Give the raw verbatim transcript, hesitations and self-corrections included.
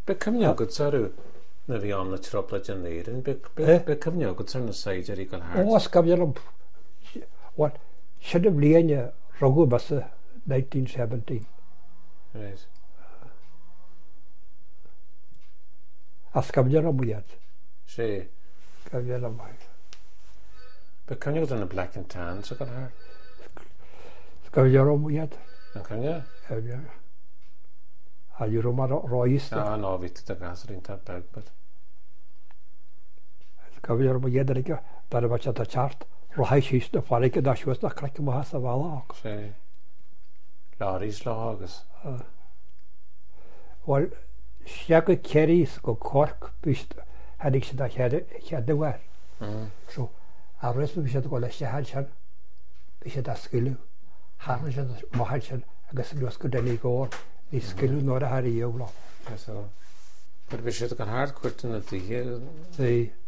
Be cymniogod sarw na fi am na trobla janir yn be cymniogod sarw na said ar i gael hart? Os cymniog am what should have been a rogu bus nineteen seventy. Right. As cymniog am wyad. Se. Cymniog am wyad. Be cymniogod yn y black and tan so gael hart? Cymniog am wyad. Yn cymniog? Cymniog. A yw rhwm ar roes. No, no, fi ti da gas yr un ta beg, but... Cymniog am wyad ar eich. Dar y bach at y chart. Rhai sy'n na ffarig gyda siwys na crac yma has a fala. Se. Laris lagus. Wel, siag y ceris go corc byst hynny sydd â cheddywer. So, arwys mi bysiad go leisio had sian bysiad a sgilw. Harna sian mohad sian agos lwys gyda ni gor. Ni sgilw nôr a har i yw lo. So, but bysiad gan hard cwrt yn y dî. Di.